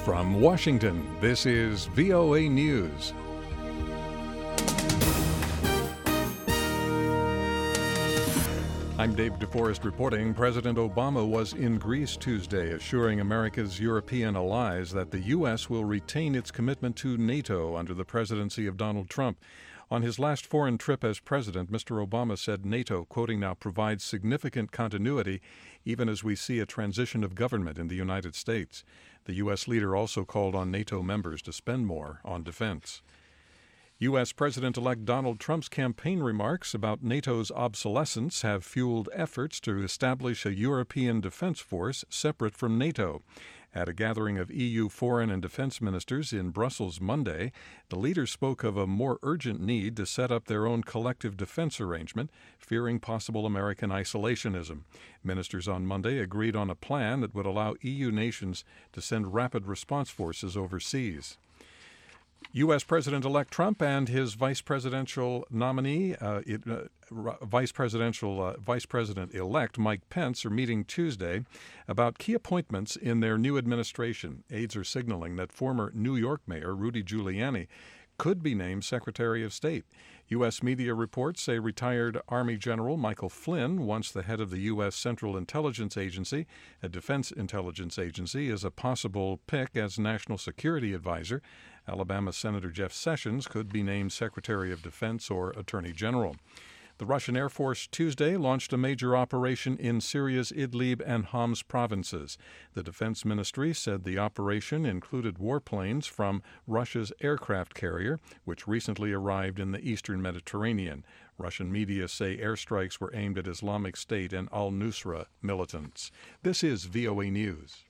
From Washington, this is VOA News. I'm Dave DeForest reporting President Obama was in Greece Tuesday, assuring America's European allies that the U.S. will retain its commitment to NATO under the presidency of Donald Trump. On his last foreign trip as president, Mr. Obama said NATO, quoting now, provides significant continuity even as we see a transition of government in the United States. The U.S. leader also called on NATO members to spend more on defense. U.S. President-elect Donald Trump's campaign remarks about NATO's obsolescence have fueled efforts to establish a European defense force separate from NATO. At a gathering of EU foreign and defense ministers in Brussels Monday, the leaders spoke of a more urgent need to set up their own collective defense arrangement, fearing possible American isolationism. Ministers on Monday agreed on a plan that would allow EU nations to send rapid response forces overseas. U.S. President-elect Trump and his vice presidential nominee, Vice President-elect Mike Pence, are meeting Tuesday about key appointments in their new administration. Aides are signaling that former New York Mayor Rudy Giuliani could be named Secretary of State. U.S. media reports say retired Army General Michael Flynn, once the head of the U.S. Central Intelligence Agency, a defense intelligence agency, is a possible pick as National Security Advisor. Alabama Senator Jeff Sessions could be named Secretary of Defense or Attorney General. The Russian Air Force Tuesday launched a major operation in Syria's Idlib and Homs provinces. The Defense Ministry said the operation included warplanes from Russia's aircraft carrier, which recently arrived in the eastern Mediterranean. Russian media say airstrikes were aimed at Islamic State and al-Nusra militants. This is VOA News.